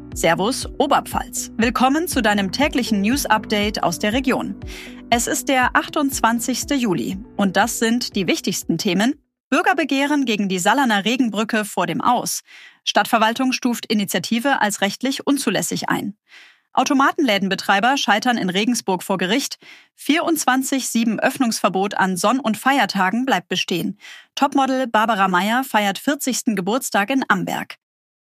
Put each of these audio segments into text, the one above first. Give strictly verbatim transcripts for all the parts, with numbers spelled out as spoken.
Servus Oberpfalz. Willkommen zu deinem täglichen News-Update aus der Region. Es ist der achtundzwanzigste Juli und das sind die wichtigsten Themen. Bürgerbegehren gegen die Salerner Regenbrücke vor dem Aus. Stadtverwaltung stuft Initiative als rechtlich unzulässig ein. Automatenlädenbetreiber scheitern in Regensburg vor Gericht. vierundzwanzig sieben Öffnungsverbot an Sonn- und Feiertagen bleibt bestehen. Topmodel Barbara Meyer feiert vierzigsten Geburtstag in Amberg.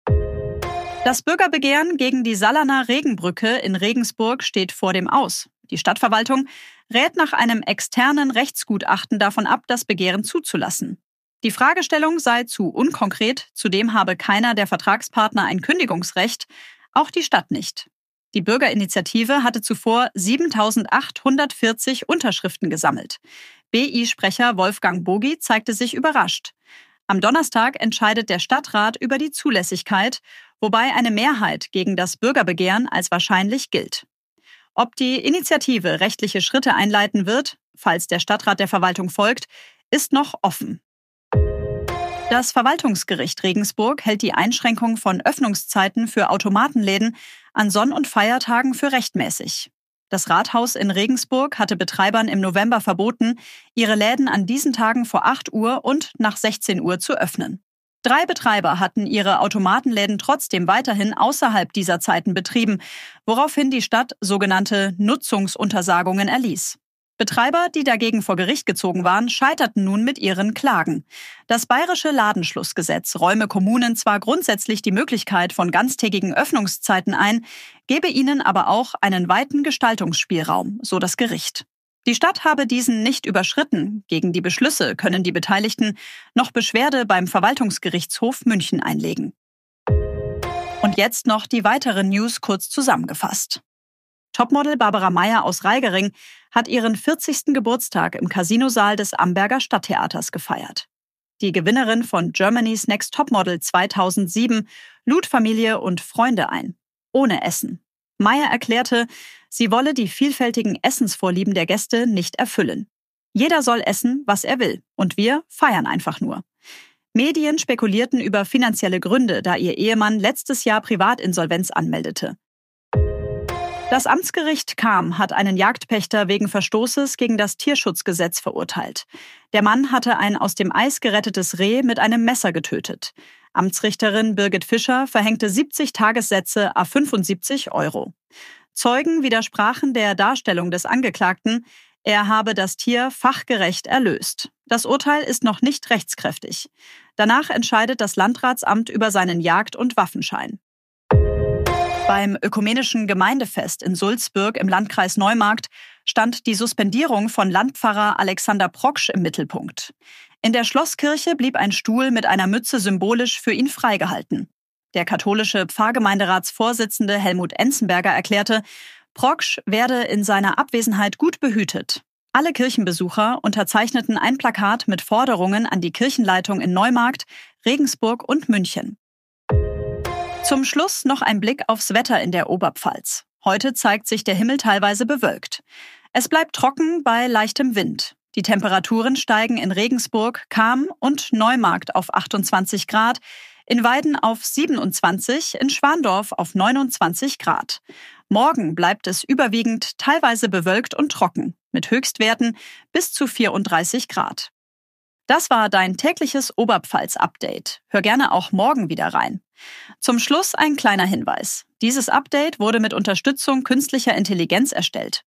Das Bürgerbegehren gegen die Salerner Regenbrücke in Regensburg steht vor dem Aus. Die Stadtverwaltung rät nach einem externen Rechtsgutachten davon ab, das Begehren zuzulassen. Die Fragestellung sei zu unkonkret, zudem habe keiner der Vertragspartner ein Kündigungsrecht, auch die Stadt nicht. Die Bürgerinitiative hatte zuvor siebentausendachthundertvierzig Unterschriften gesammelt. B I-Sprecher Wolfgang Bogi zeigte sich überrascht. Am Donnerstag entscheidet der Stadtrat über die Zulässigkeit, wobei eine Mehrheit gegen das Bürgerbegehren als wahrscheinlich gilt. Ob die Initiative rechtliche Schritte einleiten wird, falls der Stadtrat der Verwaltung folgt, ist noch offen. Das Verwaltungsgericht Regensburg hält die Einschränkung von Öffnungszeiten für Automatenläden an Sonn- und Feiertagen für rechtmäßig. Das Rathaus in Regensburg hatte Betreibern im November verboten, ihre Läden an diesen Tagen vor acht Uhr und nach sechzehn Uhr zu öffnen. Drei Betreiber hatten ihre Automatenläden trotzdem weiterhin außerhalb dieser Zeiten betrieben, woraufhin die Stadt sogenannte Nutzungsuntersagungen erließ. Betreiber, die dagegen vor Gericht gezogen waren, scheiterten nun mit ihren Klagen. Das bayerische Ladenschlussgesetz räume Kommunen zwar grundsätzlich die Möglichkeit von ganztägigen Öffnungszeiten ein, gebe ihnen aber auch einen weiten Gestaltungsspielraum, so das Gericht. Die Stadt habe diesen nicht überschritten. Gegen die Beschlüsse können die Beteiligten noch Beschwerde beim Verwaltungsgerichtshof München einlegen. Und jetzt noch die weiteren News kurz zusammengefasst. Topmodel Barbara Meyer aus Raigering hat ihren vierzigsten Geburtstag im Casinosaal des Amberger Stadttheaters gefeiert. Die Gewinnerin von Germany's Next Topmodel zweitausendsieben lud Familie und Freunde ein. Ohne Essen. Meyer erklärte, sie wolle die vielfältigen Essensvorlieben der Gäste nicht erfüllen. Jeder soll essen, was er will, und wir feiern einfach nur. Medien spekulierten über finanzielle Gründe, da ihr Ehemann letztes Jahr Privatinsolvenz anmeldete. Das Amtsgericht Cham hat einen Jagdpächter wegen Verstoßes gegen das Tierschutzgesetz verurteilt. Der Mann hatte ein aus dem Eis gerettetes Reh mit einem Messer getötet. Amtsrichterin Birgit Fischer verhängte siebzig Tagessätze à fünfundsiebzig Euro. Zeugen widersprachen der Darstellung des Angeklagten, er habe das Tier fachgerecht erlöst. Das Urteil ist noch nicht rechtskräftig. Danach entscheidet das Landratsamt über seinen Jagd- und Waffenschein. Beim Ökumenischen Gemeindefest in Sulzbürg im Landkreis Neumarkt stand die Suspendierung von Landpfarrer Alexander Proksch im Mittelpunkt. In der Schlosskirche blieb ein Stuhl mit einer Mütze symbolisch für ihn freigehalten. Der katholische Pfarrgemeinderatsvorsitzende Helmut Enzenberger erklärte, Proksch werde in seiner Abwesenheit gut behütet. Alle Kirchenbesucher unterzeichneten ein Plakat mit Forderungen an die Kirchenleitung in Neumarkt, Regensburg und München. Zum Schluss noch ein Blick aufs Wetter in der Oberpfalz. Heute zeigt sich der Himmel teilweise bewölkt. Es bleibt trocken bei leichtem Wind. Die Temperaturen steigen in Regensburg, Cham und Neumarkt auf achtundzwanzig Grad, in Weiden auf siebenundzwanzig, in Schwandorf auf neunundzwanzig Grad. Morgen bleibt es überwiegend teilweise bewölkt und trocken, mit Höchstwerten bis zu vierunddreißig Grad. Das war dein tägliches Oberpfalz-Update. Hör gerne auch morgen wieder rein. Zum Schluss ein kleiner Hinweis. Dieses Update wurde mit Unterstützung künstlicher Intelligenz erstellt.